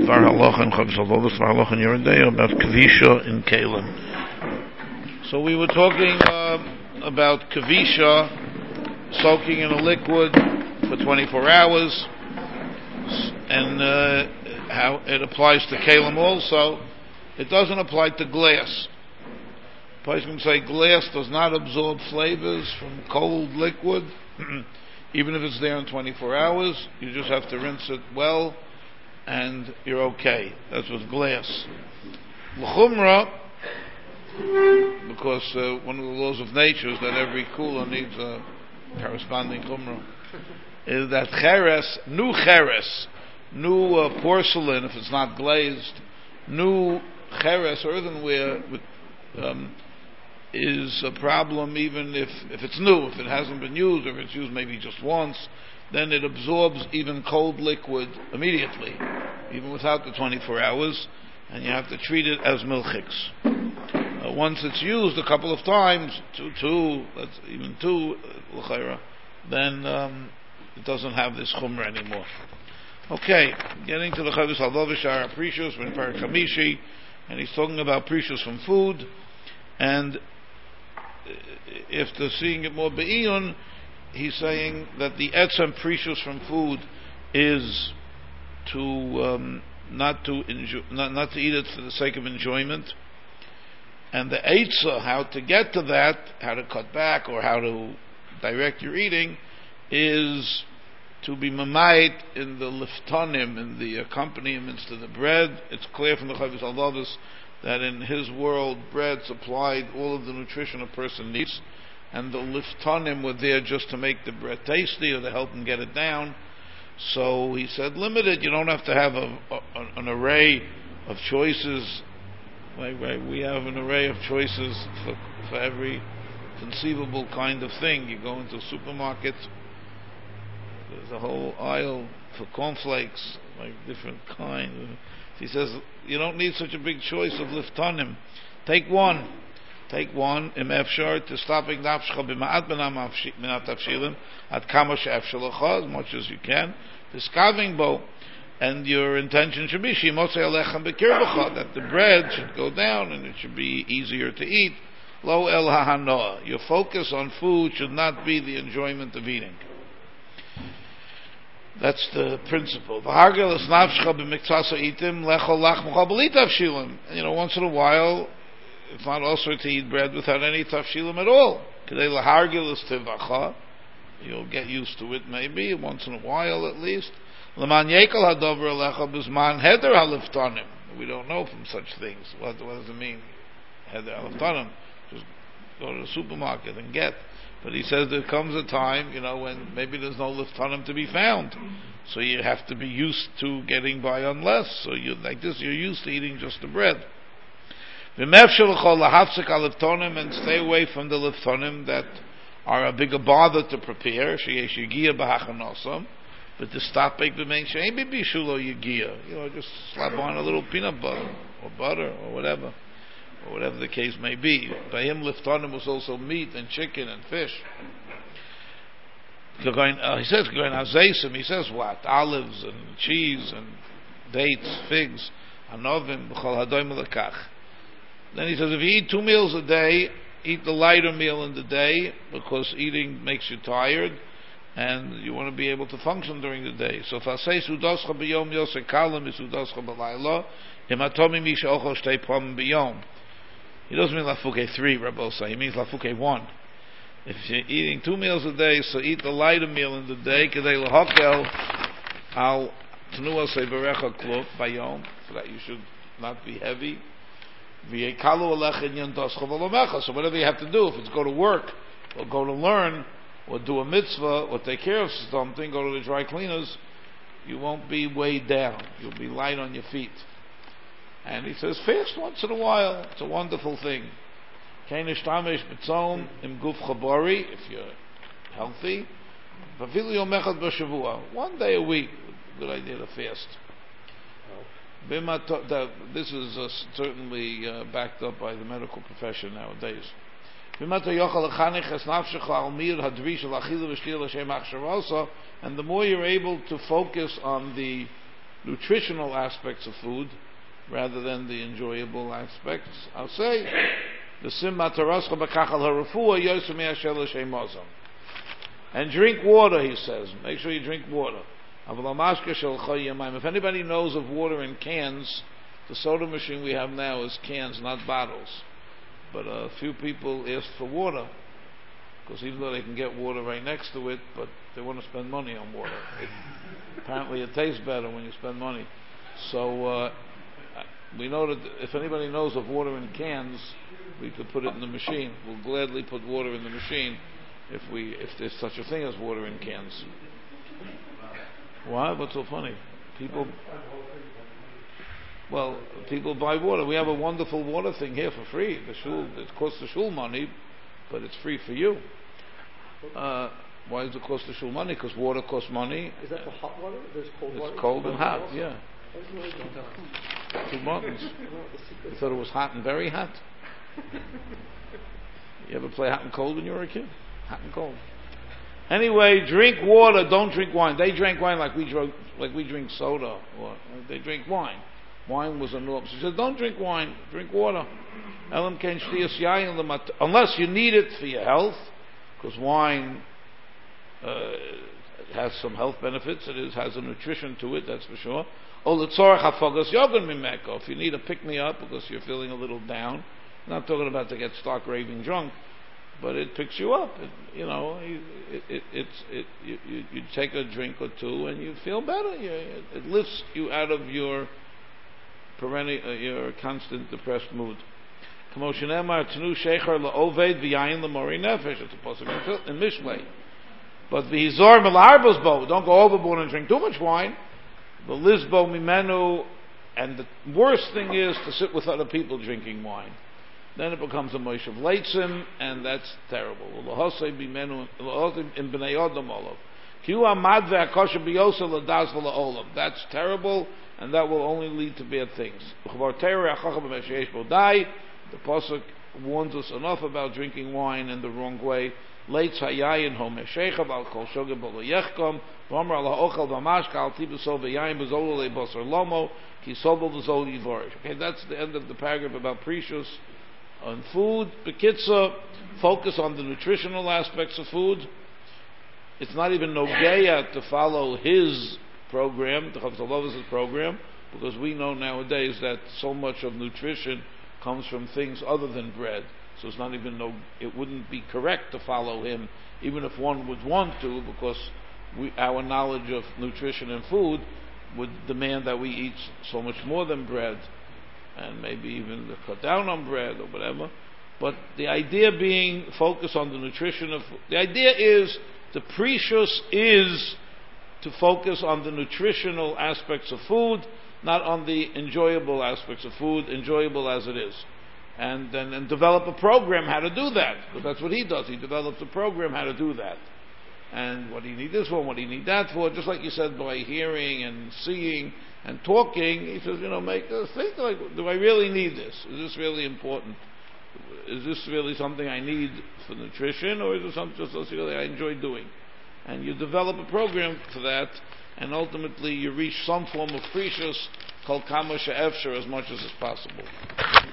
Var Halacha and Chavis Halvos, Var Halacha and Yeridei about Kavisha in Kalim. So we were talking about Kavisha soaking in a liquid for 24 hours, and how it applies to Kalim also. It doesn't apply to glass. A person can say glass does not absorb flavors from cold liquid, even if it's there in 24 hours. You just have to rinse it well, and you're okay. That's with glass. L'chumra, because one of the laws of nature is that every kula needs a corresponding chumra, is that new porcelain, if it's not glazed, new cheres, or earthenware, is a problem even if it's new. If it hasn't been used, or if it's used maybe just once, then it absorbs even cold liquid immediately, even without the 24 hours, and you have to treat it as milchiks. Once it's used a couple of times, two, l'chayra, then it doesn't have this chumrah anymore. Okay, getting to the Chavis Halvos, our precious from Parak Hamishi, and he's talking about precious from food, and if they're seeing it more be'iyun, he's saying that the etzem precious from food is to not to eat it for the sake of enjoyment, and the eitzah, how to get to that, how to cut back or how to direct your eating, is to be mamayit in the liftonim, in the accompaniments to the bread. It's clear from the Chavis Halvos that in his world, bread supplied all of the nutrition a person needs, and the liftonim were there just to make the bread tasty or to help him get it down. So he said, limited. You don't have to have an array of choices. We have an array of choices for every conceivable kind of thing. You go into a supermarket, there's a whole aisle for cornflakes, like different kinds. He says, you don't need such a big choice of liftonim. Take one. Im efshar, to stopping nafshcha b'ma'at b'nat tafshilim, at kama she'efshar lecha, as much as you can. Discovering bo, and your intention should be shimosei alechem b'kirbecha, that the bread should go down and it should be easier to eat. Lo el hahanoah. Your focus on food should not be the enjoyment of eating. That's the principle. Once in a while, it's not also to eat bread without any tafshilim at all. You'll get used to it maybe, once in a while at least. We don't know from such things. What does it mean? Just go to the supermarket and get. But he says there comes a time, when maybe there's no liftonim to be found. So you have to be used to getting by on less. So like this, you're used to eating just the bread. And stay away from the liftonim that are a bigger bother to prepare. But to stop just slap on a little peanut butter or butter or whatever the case may be. By him, liftonim was also meat and chicken and fish. He says what? Olives and cheese and dates, figs, anovim, b'chol hadoim lekach. Then he says, if you eat 2 meals a day, eat the lighter meal in the day, because eating makes you tired, and you want to be able to function during the day. So if I say sudoscha b'yom yosek kalam is sudoscha b'layla, himatomi misha ochel shtei pom b'yom. He doesn't mean lafuke 3, Rabbosa. He means lafuke 1. If you're eating 2 meals a day, so eat the lighter meal in the day. Kedei lahakel al tnua sevarecha kluk bayom, so that you should not be heavy. V'yekalu alecha inyan doscha v'lomecha. So whatever you have to do, if it's go to work, or go to learn, or do a mitzvah, or take care of something, go to the dry cleaners, you won't be weighed down. You'll be light on your feet. And he says, fast once in a while. It's a wonderful thing. If you're healthy, 1 day a week, good idea to fast. This is certainly backed up by the medical profession nowadays. And the more you're able to focus on the nutritional aspects of food rather than the enjoyable aspects, I'll say, and drink water, he says. Make sure you drink water. If anybody knows of water in cans, the soda machine we have now is cans, not bottles. But a few people ask for water, because even though they can get water right next to it, but they want to spend money on water. Apparently it tastes better when you spend money. So we know that if anybody knows of water in cans, we could put it in the machine. We'll gladly put water in the machine if there's such a thing as water in cans. Why? What's so funny? People buy water. We have a wonderful water thing here for free. The shul, it costs the shul money, but it's free for you. Why does it cost the shul money? Because water costs money. Is that the hot water? There's cold water? It's cold and hot, also? yeah. Two buttons. You thought it was hot and very hot? You ever play hot and cold when you were a kid? Hot and cold. Anyway, drink water, don't drink wine. They drank wine like we drink soda, or they drink wine. Wine was a norm. So he said, don't drink wine, drink water. Unless you need it for your health, because wine has some health benefits. It has a nutrition to it, that's for sure. If you need a pick-me-up because you're feeling a little down, I'm not talking about to get stark raving drunk, but it picks you up. You take a drink or two and you feel better. It lifts you out of your constant depressed mood. It's a possibility in Mishlei. But don't go overboard and drink too much wine. The Lisbo Mimenu, and the worst thing is to sit with other people drinking wine. Then it becomes a Moshe of Leitzim, and that's terrible. That's terrible, and that will only lead to bad things. The Pasuk warns us enough about drinking wine in the wrong way. Okay, that's the end of the paragraph about Precious on food. Bekitza, focus on the nutritional aspects of food. It's not even Nogeya to follow his program, the Chavzalov's program, because we know nowadays that so much of nutrition comes from things other than bread. So it's not even it wouldn't be correct to follow him, even if one would want to, because our knowledge of nutrition and food would demand that we eat so much more than bread, and maybe even to cut down on bread or whatever. But the idea being focus on the nutrition of food. The idea is, the Precious is to focus on the nutritional aspects of food, not on the enjoyable aspects of food, enjoyable as it is. And then develop a program how to do that, because that's what he does. He develops a program how to do that. And what do you need this for? What do you need that for? Just like you said, by hearing and seeing and talking, he says, make us think, like, do I really need this? Is this really important? Is this really something I need for nutrition, or is it something just really I enjoy doing? And you develop a program for that, and ultimately you reach some form of Precious, called Kama She'efshar, as much as is possible.